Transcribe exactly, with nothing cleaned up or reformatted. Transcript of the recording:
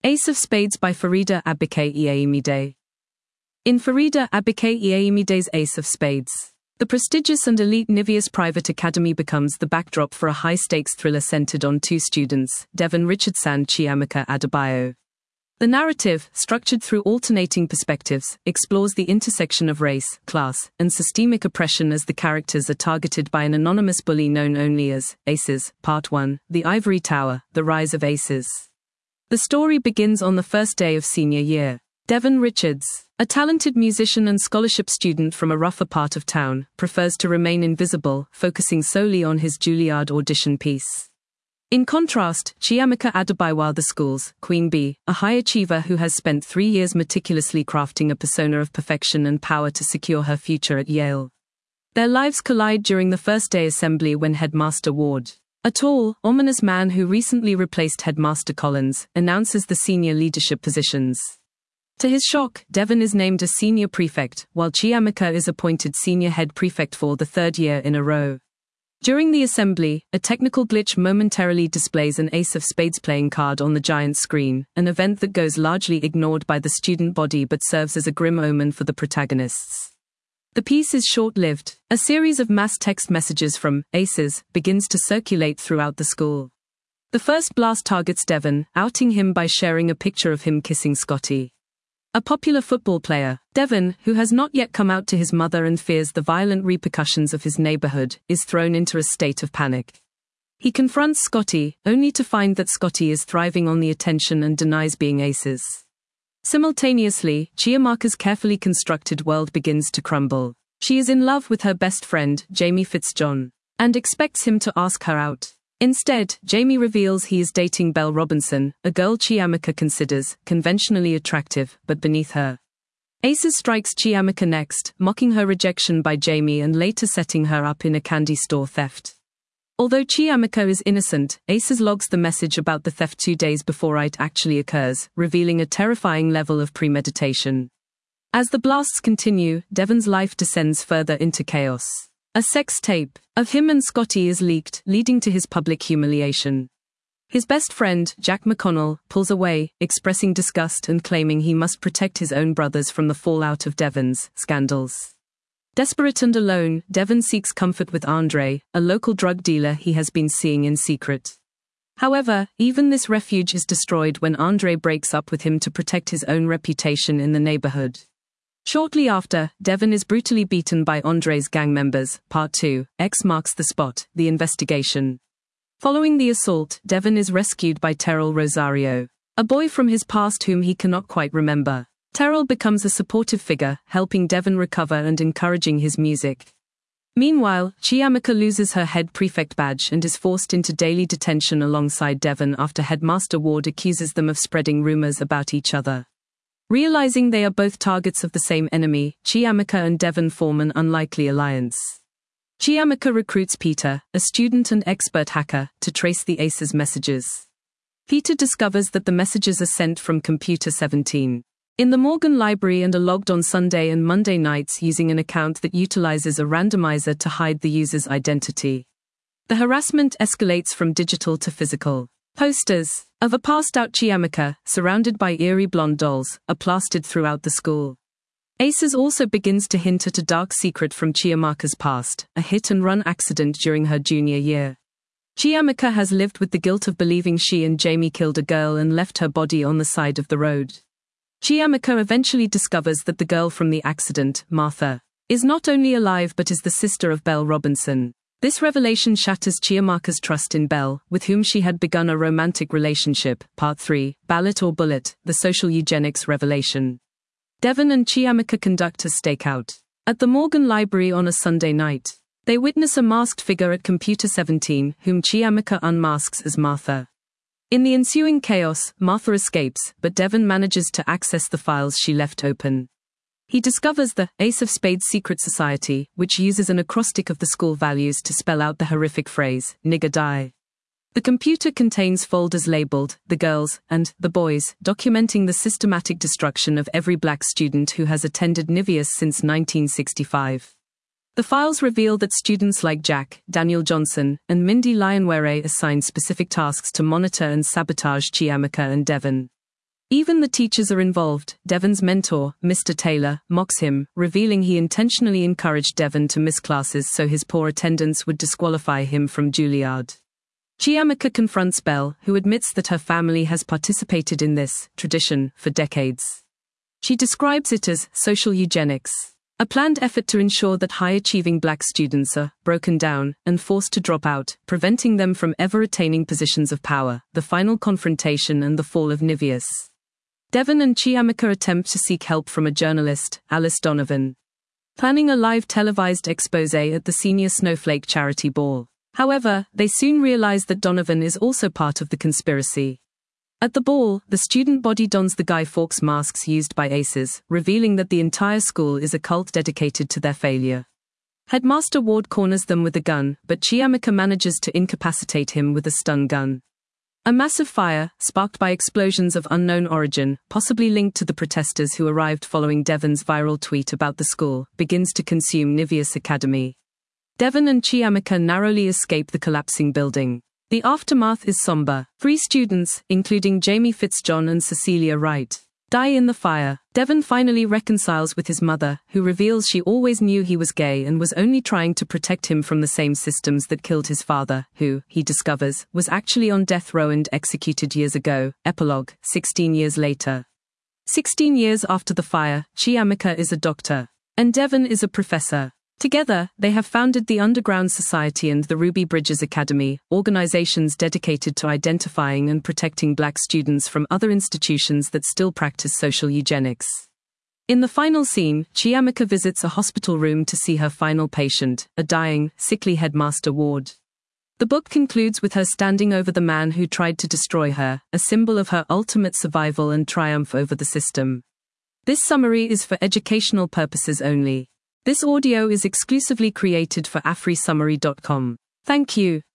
Ace of Spades by Farida Abike Iyemide. In Farida Abike Iyemide's Ace of Spades, the prestigious and elite Niveus Private Academy becomes the backdrop for a high-stakes thriller centered on two students, Devon Richards and Chiamaka Adebayo. The narrative, structured through alternating perspectives, explores the intersection of race, class, and systemic oppression as the characters are targeted by an anonymous bully known only as Aces. Part one, The Ivory Tower, The Rise of Aces. The story begins on the first day of senior year. Devon Richards, a talented musician and scholarship student from a rougher part of town, prefers to remain invisible, focusing solely on his Juilliard audition piece. In contrast, Chiamaka Adebayo, the school's Queen Bee, a high achiever who has spent three years meticulously crafting a persona of perfection and power to secure her future at Yale. Their lives collide during the first day assembly when Headmaster Ward, a tall, ominous man who recently replaced Headmaster Collins, announces the senior leadership positions. To his shock, Devon is named as senior prefect, while Chiamaka is appointed senior head prefect for the third year in a row. During the assembly, a technical glitch momentarily displays an Ace of Spades playing card on the giant screen, an event that goes largely ignored by the student body but serves as a grim omen for the protagonists. The piece is short-lived. A series of mass text messages from Aces begins to circulate throughout the school. The first blast targets Devon, outing him by sharing a picture of him kissing Scotty, a popular football player. Devon, who has not yet come out to his mother and fears the violent repercussions of his neighborhood, is thrown into a state of panic. He confronts Scotty, only to find that Scotty is thriving on the attention and denies being Aces. Simultaneously, Chiamaka's carefully constructed world begins to crumble. She is in love with her best friend, Jamie Fitzjohn, and expects him to ask her out. Instead, Jamie reveals he is dating Belle Robinson, a girl Chiamaka considers conventionally attractive, but beneath her. Aces strikes Chiamaka next, mocking her rejection by Jamie and later setting her up in a candy store theft. Although Chiamaka is innocent, Aces logs the message about the theft two days before it actually occurs, revealing a terrifying level of premeditation. As the blasts continue, Devon's life descends further into chaos. A sex tape of him and Scotty is leaked, leading to his public humiliation. His best friend, Jack McConnell, pulls away, expressing disgust and claiming he must protect his own brothers from the fallout of Devon's scandals. Desperate and alone, Devon seeks comfort with Andre, a local drug dealer he has been seeing in secret. However, even this refuge is destroyed when Andre breaks up with him to protect his own reputation in the neighborhood. Shortly after, Devon is brutally beaten by Andre's gang members. Part two, X marks the spot, the investigation. Following the assault, Devon is rescued by Terrell Rosario, a boy from his past whom he cannot quite remember. Terrell becomes a supportive figure, helping Devon recover and encouraging his music. Meanwhile, Chiamaka loses her head prefect badge and is forced into daily detention alongside Devon after Headmaster Ward accuses them of spreading rumors about each other. Realizing they are both targets of the same enemy, Chiamaka and Devon form an unlikely alliance. Chiamaka recruits Peter, a student and expert hacker, to trace the Aces' messages. Peter discovers that the messages are sent from Computer seventeen. In the Morgan Library and are logged on Sunday and Monday nights using an account that utilizes a randomizer to hide the user's identity. The harassment escalates from digital to physical. Posters of a passed-out Chiamaka, surrounded by eerie blonde dolls, are plastered throughout the school. Aces also begins to hint at a dark secret from Chiamaka's past, a hit-and-run accident during her junior year. Chiamaka has lived with the guilt of believing she and Jamie killed a girl and left her body on the side of the road. Chiamaka eventually discovers that the girl from the accident, Martha, is not only alive but is the sister of Belle Robinson. This revelation shatters Chiamaka's trust in Belle, with whom she had begun a romantic relationship. Part three, Ballot or Bullet, the social eugenics revelation. Devon and Chiamaka conduct a stakeout at the Morgan Library on a Sunday night. They witness a masked figure at Computer seventeen, whom Chiamaka unmasks as Martha. In the ensuing chaos, Martha escapes, but Devon manages to access the files she left open. He discovers the Ace of Spades secret society, which uses an acrostic of the school values to spell out the horrific phrase, "Nigger die." The computer contains folders labeled, "The Girls" and "The Boys," documenting the systematic destruction of every black student who has attended Niveus since nineteen sixty-five. The files reveal that students like Jack, Daniel Johnson, and Mindy Lionwere assigned specific tasks to monitor and sabotage Chiamaka and Devon. Even the teachers are involved. Devon's mentor, Mister Taylor, mocks him, revealing he intentionally encouraged Devon to miss classes so his poor attendance would disqualify him from Juilliard. Chiamaka confronts Belle, who admits that her family has participated in this tradition for decades. She describes it as social eugenics, a planned effort to ensure that high-achieving black students are broken down and forced to drop out, preventing them from ever attaining positions of power. The final confrontation and the fall of Niveus. Devon and Chiamaka attempt to seek help from a journalist, Alice Donovan, planning a live televised exposé at the Senior Snowflake charity ball. However, they soon realize that Donovan is also part of the conspiracy. At the ball, the student body dons the Guy Fawkes masks used by ACEs, revealing that the entire school is a cult dedicated to their failure. Headmaster Ward corners them with a gun, but Chiamaka manages to incapacitate him with a stun gun. A massive fire, sparked by explosions of unknown origin, possibly linked to the protesters who arrived following Devon's viral tweet about the school, begins to consume Niveus Academy. Devon and Chiamaka narrowly escape the collapsing building. The aftermath is somber. Three students, including Jamie Fitzjohn and Cecilia Wright, die in the fire. Devon finally reconciles with his mother, who reveals she always knew he was gay and was only trying to protect him from the same systems that killed his father, who, he discovers, was actually on death row and executed years ago. Epilogue, sixteen years later. Sixteen years after the fire, Chiamaka is a doctor, and Devon is a professor. Together, they have founded the Underground Society and the Ruby Bridges Academy, organizations dedicated to identifying and protecting black students from other institutions that still practice social eugenics. In the final scene, Chiamaka visits a hospital room to see her final patient, a dying, sickly headmaster Ward. The book concludes with her standing over the man who tried to destroy her, a symbol of her ultimate survival and triumph over the system. This summary is for educational purposes only. This audio is exclusively created for afri summary dot com. Thank you.